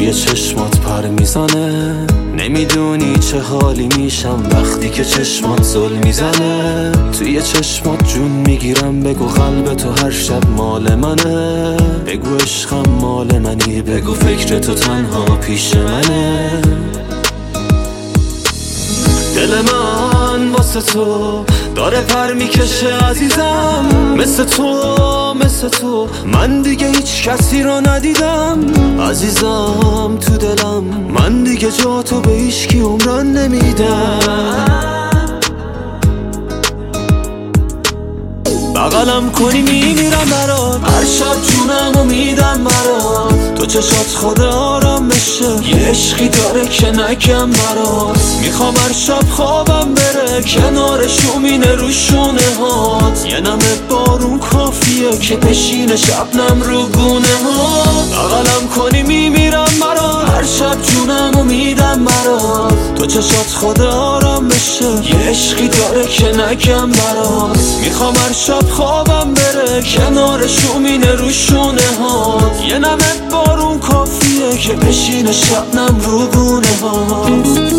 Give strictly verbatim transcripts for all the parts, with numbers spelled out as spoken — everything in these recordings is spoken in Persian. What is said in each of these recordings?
توی چشمات پر میزنه. نمیدونی چه حالی میشم وقتی که چشمات زل میزنه. توی چشمات جون میگیرم، بگو قلب تو هر شب مال منه. بگو عشقم مال منی، بگو فکر تو تنها پیش منه. دل من واسه تو داره پر میکشه عزیزم، مثل تو مثل تو من دیگه هیچ کسی رو ندیدم. عزیزم تو دلم من دیگه جا تو به هیچکی عمران نمیدم. بغلم کنی میمیرم برات، هر شب جونمو میدم برات. تو چشات خود آرام بشه، یه عشقی داره که نگم برات. میخوام هر شب خوابم بره کنار شومینه رو شونه هات. یه نمه بارون کافیه که بشینه شبنم رو گونه هات. بغلم کنی میمیرم برات، هر شب جونمو میدم برات. تو چشات خود آرام بشه، یه عشقی داره که نگم برات. میخوام هر شب خوابم بره کنار شومینه رو شونه هات. یه نمه بارون کافیه که بشینه شبنم رو گونه هات.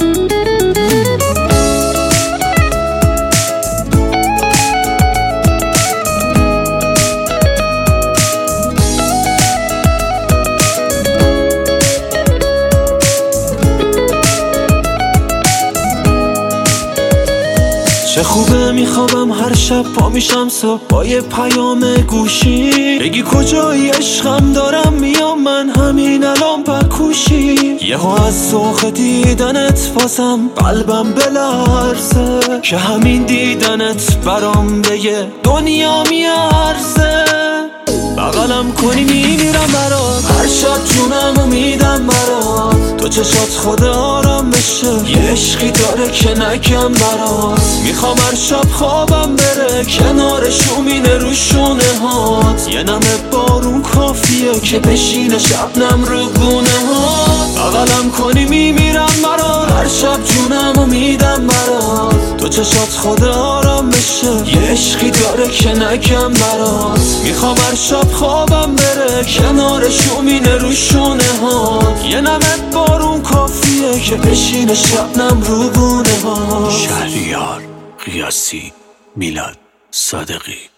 چه خوبه میخوابم هر شب پا میشم صبح با یه پیام گوشی. بگی کجایی عشقم دارم میام من همین الان پکوشی. یهو از ذوق دیدنت بازم قلبم بلرزه، که همین دیدنت برام به یه دنیا میارزه. بغلم کنی میمیرم برات، هر شب جونمو میدم برات. تو چشات خود آرام بشه، یه عشقی داره که نگم برات. میخوام هر شب خوابم بره کنار شومینه رو شونه هات. یه نمه بارون کافیه که بشینه شبنم رو گونه هات. بغلم کنی میمیرم برات، هر شب جونمو میدم برات. تو چشات خود آرام بشه، یه عشقی داره که نگم برات. میخوام هر شب خوابم بره کنار شومینه رو شونه هات. یه نمه بارون کافیه که بشینه شبنم رو گونه هات. شهریار قیاسی، میلاد صادقی.